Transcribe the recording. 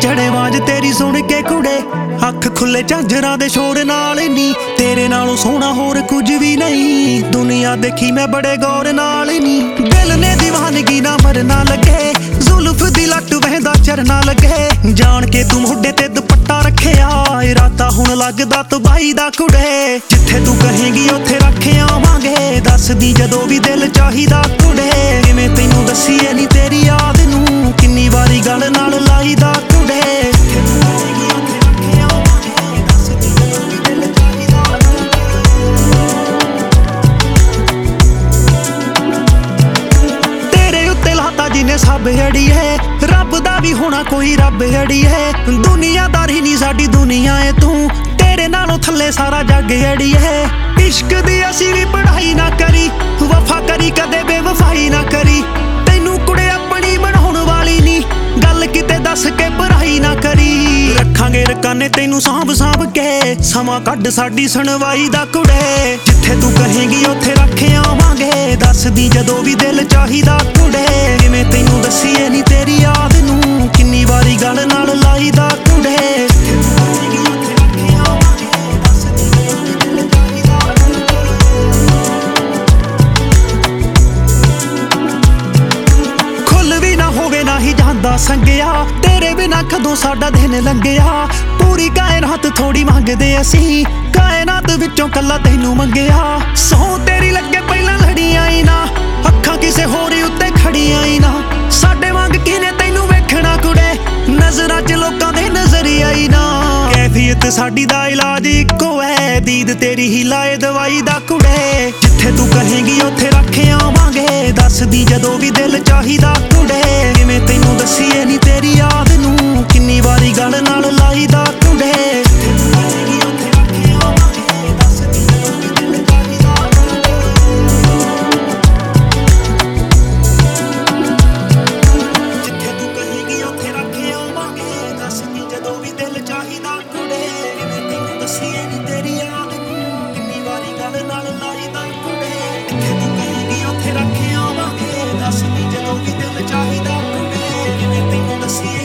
चढ़े वाज तेरी सुन के कुड़े अख खुले झांजरां दे शोर नाल नी तेरे नालों सोहना होर कुछ भी नहीं दुनिया देखी मैं बड़े गौर नाल नी दिल ने दीवानगी ना मरना लगे जुल्फ दी लट वहदा चरना लगे जान के तू मोढे ते दुपट्टा रखिया इरादा हुण लगदा तबाही दा कुड़े जिथे तू कहेंगी उत्थे रख आवांगे दस दी जदों भी दिल चाहिदा कुड़े किवें तैनूं दसीए नी तेरी याद नूं किन्नी वारी गल नाल लाईदा कुड़े सब अड़िए रब दा भी होना कोई रब अड़िए दुनियादारी नी साडी दुनिया है तू तेरे नालों थल्ले सारा जग अड़िए इश्क दी असी भी पढ़ाई ना करी वफा करी कदे बेवफाई ना करी तैनू कुड़े अपनी बनाउण वाली नी गल किते दस के पढ़ाई ना करी रखांगे रकाने तैनू सांभ सांभ के समा कढ साडी सुनवाई दा कुड़े जिथे तू कहेंगी उत्थे रख आवांगे दस दी जदों भी दिल चाहिदा कुड़े किवें तैनू दसीए नी तेरी याद नूं किन्नी वारी गल नाल लाईदा कुड़े संगिया तेरे बिना कदों साडा दिन लंघिया पूरी कायनात थोड़ी मंगदे असी कायनात विचों कल्ला तैनू मंगिया सौ तेरी लगे पहला लड़ियां ही ना अखां किसे होरी उत्ते खड़ियां ही ना साडे वांग किने तैनू वेखना कुड़े नजरां च लोकां दे नजरिया ही ना कैफियत साडी दा इलाज इक्को है दीद तेरी ही लाए दवाई दा कुड़े जिथे तू कहेंगी उत्थे रख आवांगे दस दी जदों भी दिल चाहिदा कुड़े किवें तैनू दसीए नी तेरी याद नूं किन्नी वारी गल नाल लाईदा कुड़े दस दी जदों भी दिल चाहिदा कुड़े किवें तैनूं दसीए